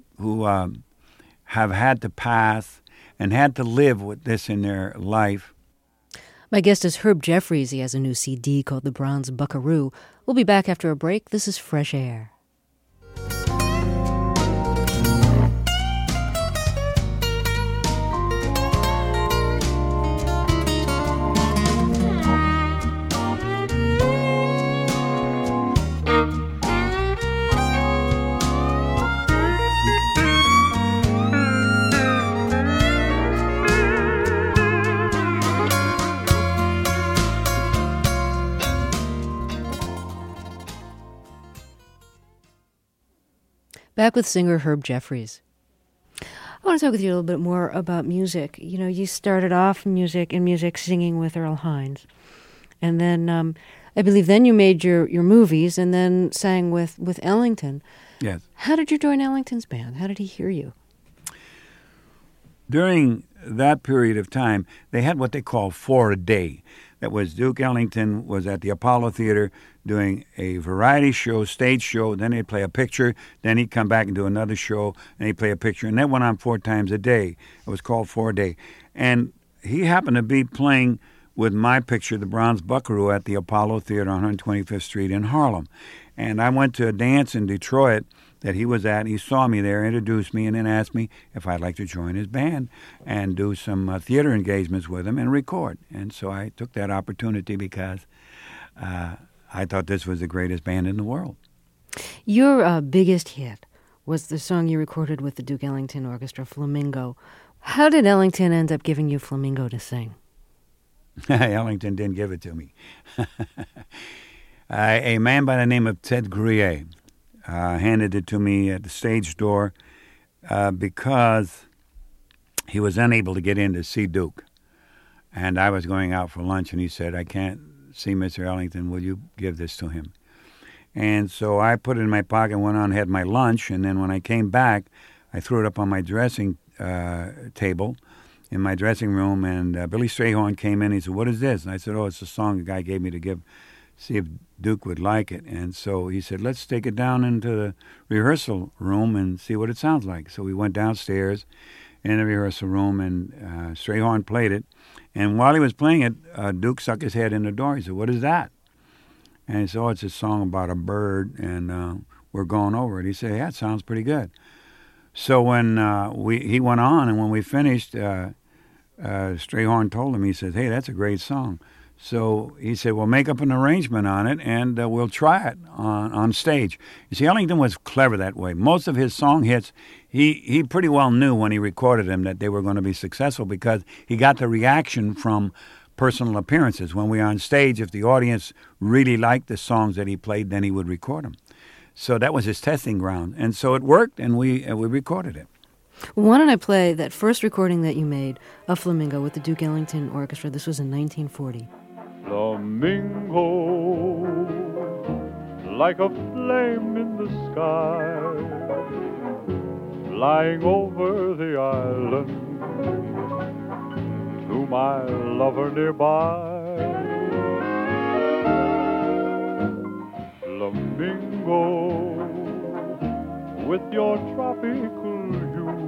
have had to pass and had to live with this in their life. My guest is Herb Jeffries. He has a new CD called The Bronze Buckaroo. We'll be back after a break. This is Fresh Air. Back with singer Herb Jeffries. I want to talk with you a little bit more about music. You know, you started off in music singing with Earl Hines. And then I believe then you made your movies and then sang with Ellington. Yes. How did you join Ellington's band? How did he hear you? During that period of time, they had what they call 4 a day. That was Duke Ellington was at the Apollo Theater doing a variety show, stage show, then he'd play a picture, then he'd come back and do another show, and he'd play a picture, and that went on 4 times a day. It was called 4 a day. And he happened to be playing with my picture, The Bronze Buckaroo, at the Apollo Theater on 125th Street in Harlem. And I went to a dance in Detroit that he was at. He saw me there, introduced me, and then asked me if I'd like to join his band and do some theater engagements with him and record. And so I took that opportunity because I thought this was the greatest band in the world. Your biggest hit was the song you recorded with the Duke Ellington Orchestra, Flamingo. How did Ellington end up giving you Flamingo to sing? Ellington didn't give it to me. A man by the name of Ted Gruyere handed it to me at the stage door because he was unable to get in to see Duke. And I was going out for lunch, and he said, "I can't see Mr. Ellington. Will you give this to him?" And so I put it in my pocket, went on and had my lunch, and then when I came back, I threw it up on my dressing table in my dressing room, and Billy Strayhorn came in. He said, "What is this?" And I said, "Oh, it's a song the guy gave me to see if Duke would like it." And so he said, "Let's take it down into the rehearsal room and see what it sounds like." So we went downstairs in the rehearsal room, and Strayhorn played it. And while he was playing it, Duke stuck his head in the door. He said, "What is that?" And he said, "Oh, it's a song about a bird, and we're going over it." He said, "Yeah, it sounds pretty good." So when he went on, and when we finished, Strayhorn told him, he said, "Hey, that's a great song." So he said, "Well, make up an arrangement on it, and we'll try it on stage." You see, Ellington was clever that way. Most of his song hits, he pretty well knew when he recorded them that they were going to be successful because he got the reaction from personal appearances. When we were on stage, if the audience really liked the songs that he played, then he would record them. So that was his testing ground. And so it worked, and we recorded it. Why don't I play that first recording that you made of Flamingo with the Duke Ellington Orchestra? This was in 1940. Flamingo, like a flame in the sky, flying over the island to my lover nearby. Flamingo, with your tropical hue,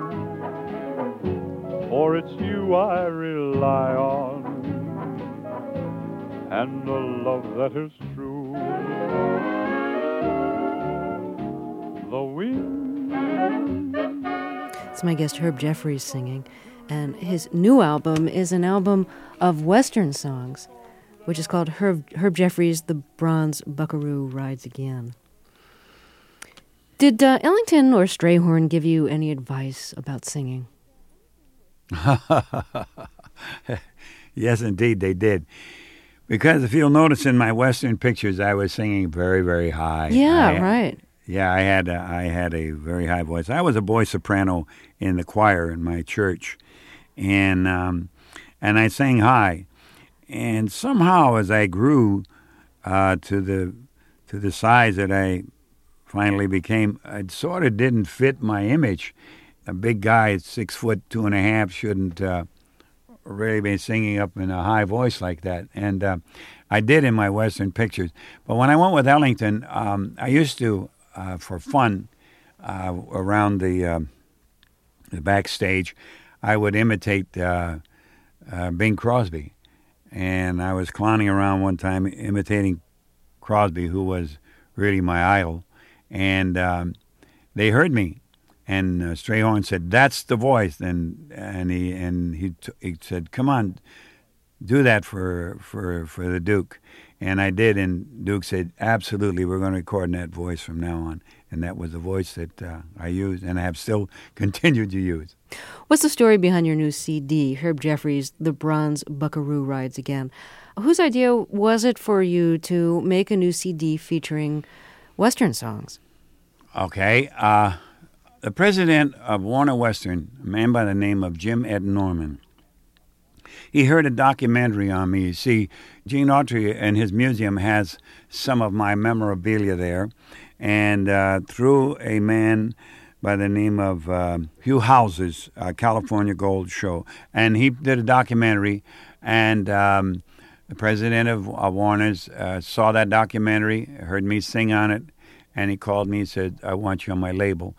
for it's you I rely on, and a love that is true. The wind. It's my guest Herb Jeffries singing, and his new album is an album of Western songs. which is called Herb Jeffries' The Bronze Buckaroo Rides Again. Did Ellington or Strayhorn give you any advice about singing? Yes, indeed, they did. Because if you'll notice in my Western pictures, I was singing very, very high. Yeah, right. Yeah, I had a very high voice. I was a boy soprano in the choir in my church, and I sang high. And somehow, as I grew to the size that I finally became, it sort of didn't fit my image. A big guy, 6'2.5", shouldn't really be singing up in a high voice like that. And I did in my Western pictures. But when I went with Ellington, I used to, for fun, around the backstage, I would imitate Bing Crosby. And I was clowning around one time imitating Crosby, who was really my idol. And they heard me. And Strayhorn said, "That's the voice." And he said, "Come on, do that for the Duke." And I did, and Duke said, "Absolutely, we're going to record in that voice from now on." And that was the voice that I used, and I have still continued to use. What's the story behind your new CD, Herb Jeffries' The Bronze Buckaroo Rides Again? Whose idea was it for you to make a new CD featuring Western songs? Okay, the president of Warner Western, a man by the name of Jim Ed Norman, he heard a documentary on me. You see, Gene Autry and his museum has some of my memorabilia there, and through a man by the name of Hugh House's California Gold Show, and he did a documentary, and the president of Warner's saw that documentary, heard me sing on it, and he called me and said, "I want you on my label."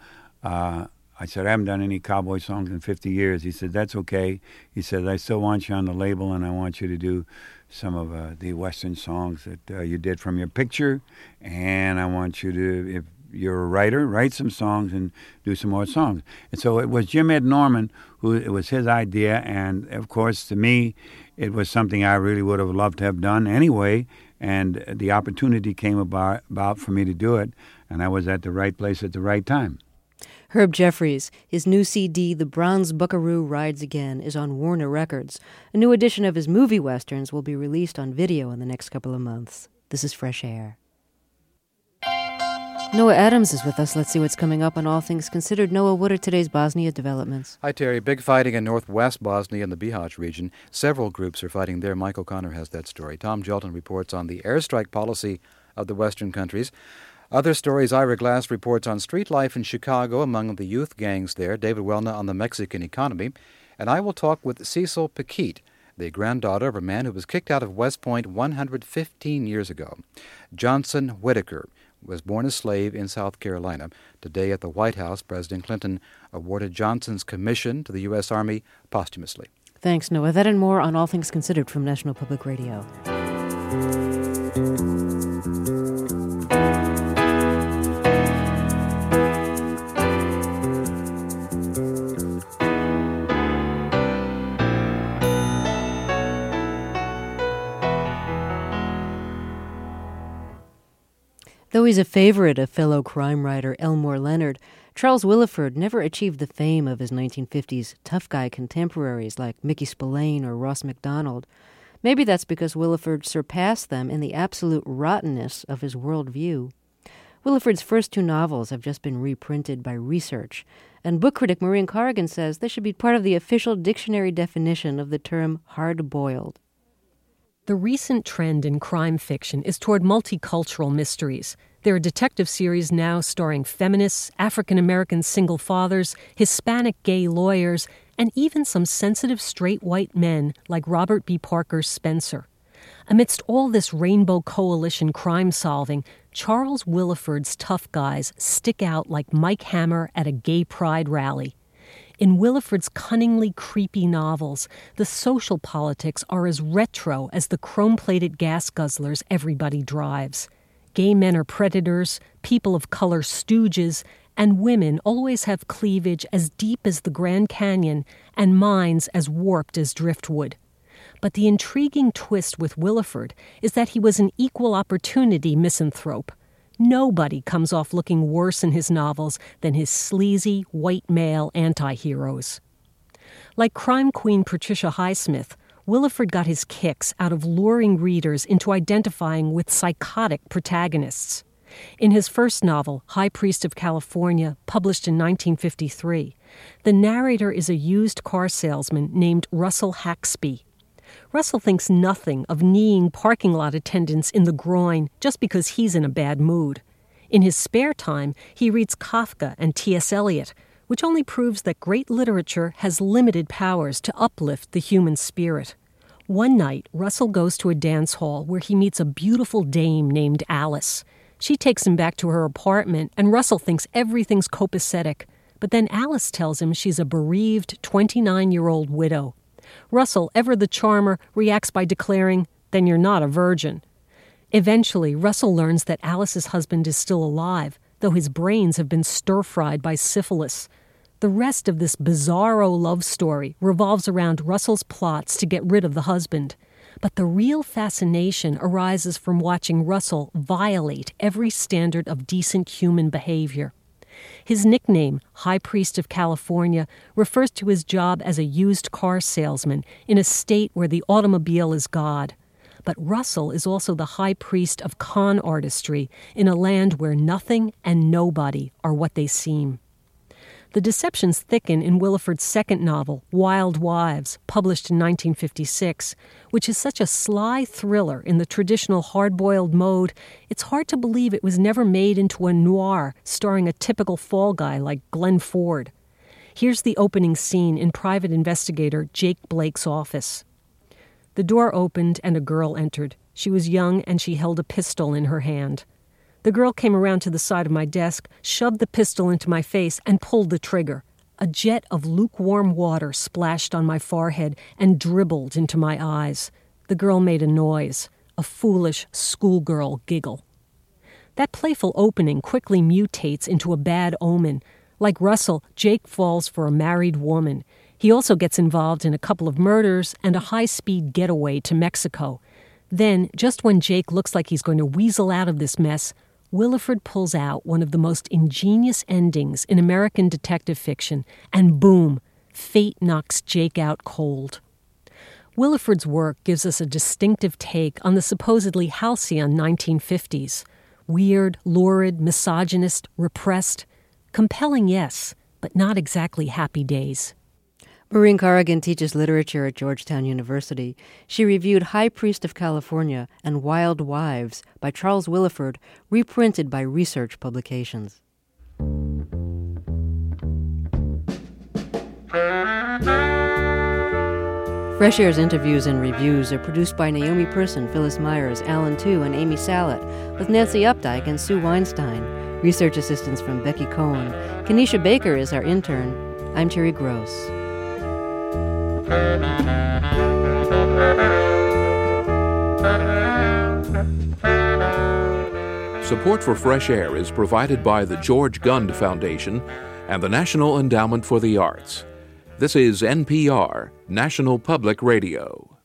I said, "I haven't done any cowboy songs in 50 years. He said, "That's okay." He said, "I still want you on the label, and I want you to do some of the Western songs that you did from your picture, and I want you to, if you're a writer, write some songs and do some more songs." And so it was Jim Ed Norman it was his idea, and of course, to me, it was something I really would have loved to have done anyway, and the opportunity came about for me to do it, and I was at the right place at the right time. Herb Jeffries, his new CD, The Bronze Buckaroo Rides Again, is on Warner Records. A new edition of his movie westerns will be released on video in the next couple of months. This is Fresh Air. Noah Adams is with us. Let's see what's coming up on All Things Considered. Noah, what are today's Bosnia developments? Hi, Terry. Big fighting in northwest Bosnia in the Bihać region. Several groups are fighting there. Mike O'Connor has that story. Tom Jelton reports on the airstrike policy of the Western countries. Other stories, Ira Glass reports on street life in Chicago among the youth gangs there. David Welna on the Mexican economy. And I will talk with Cecil Paquette, the granddaughter of a man who was kicked out of West Point 115 years ago. Johnson Whitaker was born a slave in South Carolina. Today at the White House, President Clinton awarded Johnson's commission to the U.S. Army posthumously. Thanks, Noah. That and more on All Things Considered from National Public Radio. Though he's a favorite of fellow crime writer Elmore Leonard, Charles Willeford never achieved the fame of his 1950s tough guy contemporaries like Mickey Spillane or Ross MacDonald. Maybe that's because Willeford surpassed them in the absolute rottenness of his worldview. Willeford's first two novels have just been reprinted by Research, and book critic Maureen Corrigan says they should be part of the official dictionary definition of the term hard-boiled. The recent trend in crime fiction is toward multicultural mysteries. There are detective series now starring feminists, African-American single fathers, Hispanic gay lawyers, and even some sensitive straight white men like Robert B. Parker's Spencer. Amidst all this Rainbow Coalition crime solving, Charles Willeford's tough guys stick out like Mike Hammer at a gay pride rally. In Willeford's cunningly creepy novels, the social politics are as retro as the chrome-plated gas guzzlers everybody drives. Gay men are predators, people of color stooges, and women always have cleavage as deep as the Grand Canyon and minds as warped as driftwood. But the intriguing twist with Willeford is that he was an equal opportunity misanthrope. Nobody comes off looking worse in his novels than his sleazy, white male anti-heroes. Like crime queen Patricia Highsmith, Willeford got his kicks out of luring readers into identifying with psychotic protagonists. In his first novel, High Priest of California, published in 1953, the narrator is a used car salesman named Russell Haxby. Russell thinks nothing of kneeing parking lot attendants in the groin just because he's in a bad mood. In his spare time, he reads Kafka and T.S. Eliot, which only proves that great literature has limited powers to uplift the human spirit. One night, Russell goes to a dance hall where he meets a beautiful dame named Alice. She takes him back to her apartment, and Russell thinks everything's copacetic. But then Alice tells him she's a bereaved 29-year-old widow. Russell, ever the charmer, reacts by declaring, "Then you're not a virgin." Eventually, Russell learns that Alice's husband is still alive, though his brains have been stir-fried by syphilis. The rest of this bizarro love story revolves around Russell's plots to get rid of the husband. But the real fascination arises from watching Russell violate every standard of decent human behavior. His nickname, High Priest of California, refers to his job as a used car salesman in a state where the automobile is God. But Russell is also the high priest of con artistry in a land where nothing and nobody are what they seem. The deceptions thicken in Willeford's second novel, Wild Wives, published in 1956, which is such a sly thriller in the traditional hard-boiled mode, it's hard to believe it was never made into a noir starring a typical fall guy like Glenn Ford. Here's the opening scene in private investigator Jake Blake's office. The door opened and a girl entered. She was young and she held a pistol in her hand. The girl came around to the side of my desk, shoved the pistol into my face, and pulled the trigger. A jet of lukewarm water splashed on my forehead and dribbled into my eyes. The girl made a noise, a foolish schoolgirl giggle. That playful opening quickly mutates into a bad omen. Like Russell, Jake falls for a married woman. He also gets involved in a couple of murders and a high-speed getaway to Mexico. Then, just when Jake looks like he's going to weasel out of this mess, Willeford pulls out one of the most ingenious endings in American detective fiction, and boom, fate knocks Jake out cold. Willeford's work gives us a distinctive take on the supposedly halcyon 1950s. Weird, lurid, misogynist, repressed. Compelling, yes, but not exactly happy days. Maureen Corrigan teaches literature at Georgetown University. She reviewed High Priest of California and Wild Wives by Charles Willeford, reprinted by Research Publications. Fresh Air's interviews and reviews are produced by Naomi Person, Phyllis Myers, Alan Tu, and Amy Sallet, with Nancy Updike and Sue Weinstein. Research assistance from Becky Cohen. Kenesha Baker is our intern. I'm Terry Gross. Support for Fresh Air is provided by the George Gund Foundation and the National Endowment for the Arts. This is NPR, National Public Radio.